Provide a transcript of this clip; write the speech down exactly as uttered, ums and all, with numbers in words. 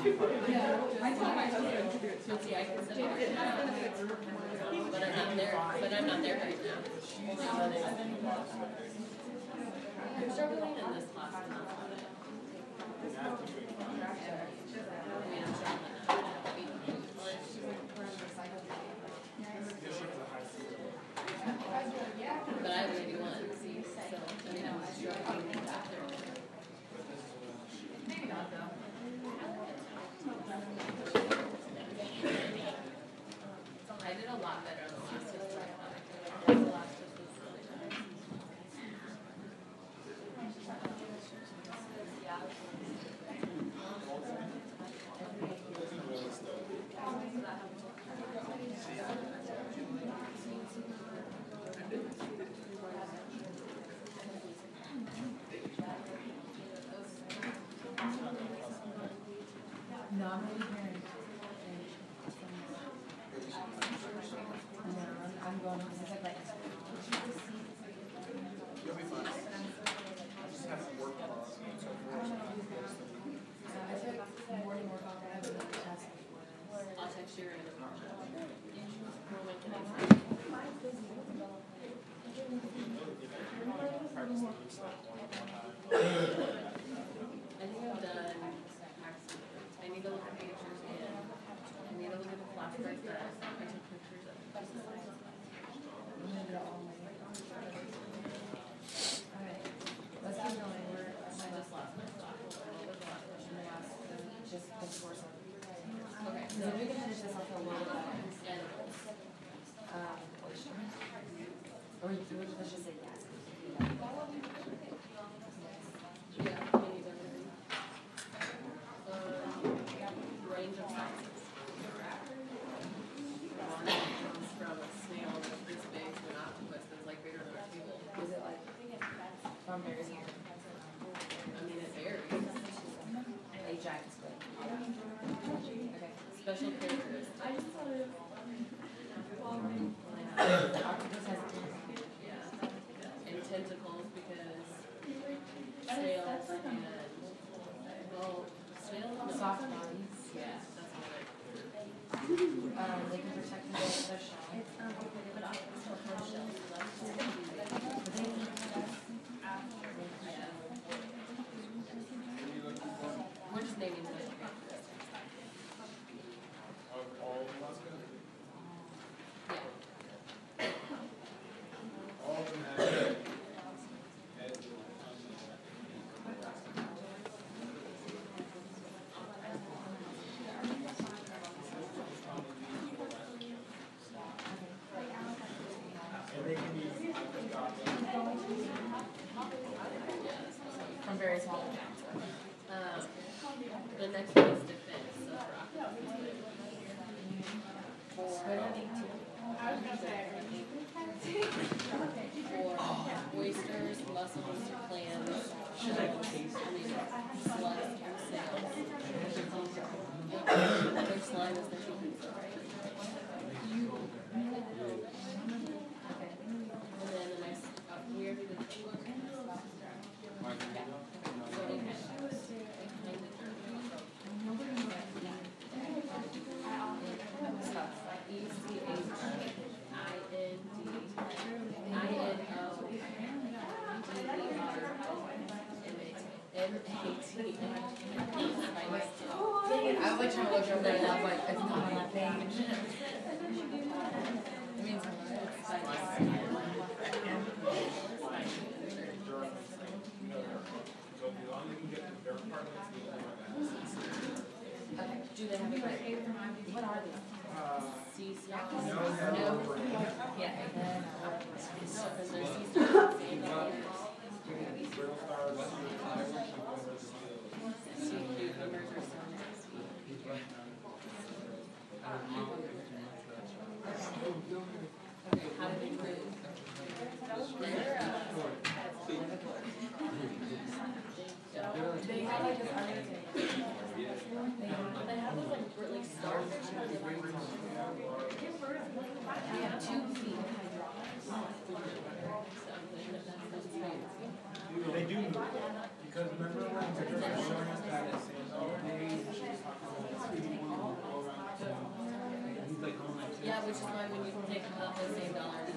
I told my husband to do it too. Yeah, I can send it. It has benefits. But I'm not there. But I'm not there right now. Only Monday. I'm struggling in this class. I mean, I'm struggling. But I have eighty-one, see, so, I mean, I'm struggling after. Maybe not, though. I did a lot better on the last test than I thought I could. The last test was really nice. Yeah. No, I'm really hearing. I'm going because it's like. You'll be fine. I just haven't worked on it. So I took morning work off. I have another test. I'll text you right now. We'll make the next I think I've done, I need to look at pictures and I need to look at the flashcards that I took pictures of. Alright, let's keep going. We're, I just lost my spot. What was the last question? just the course of. Okay. So we can finish this off a little bit. Edibles. Um, or you can, let's just say yes. Yeah, we need everything. Um, range of sizes. One comes from a snail that's this big to an octopus that's like bigger than a table. Is it like from berries? I mean, it varies. Ajax, but. Okay. Special characteristics. The octopus has Yeah. And tentacles because snails and, well, snails and soft bodies. Yeah, that's what I. Um, they can protect the their shell. But octopus don't have shells, so that's just. But they can We're just naming special characteristics. all of Alaska? Yeah. All of them have head. And they can be from very small. Um, the next one is defense, so for octopus. For oysters, mussels, clams, shells, I mean, slugs, snails. Their slime is the cheapest. And then the next, uh, we already did. I was trying to look over there and I was like, it's not on that page. It means okay. Do they have a grade? What are these? Sea stars? no, No. no. Yeah. No, because they're sea stars. Brittle stars. Sea cucumbers are so nasty. Okay, how do they prove? They're, uh, They have like this other thing. they have those like really starfish. They have two feet. They do move. Because remember when they were showing us that at San Jose, and she was talking about which is why when you take the, the same dollar and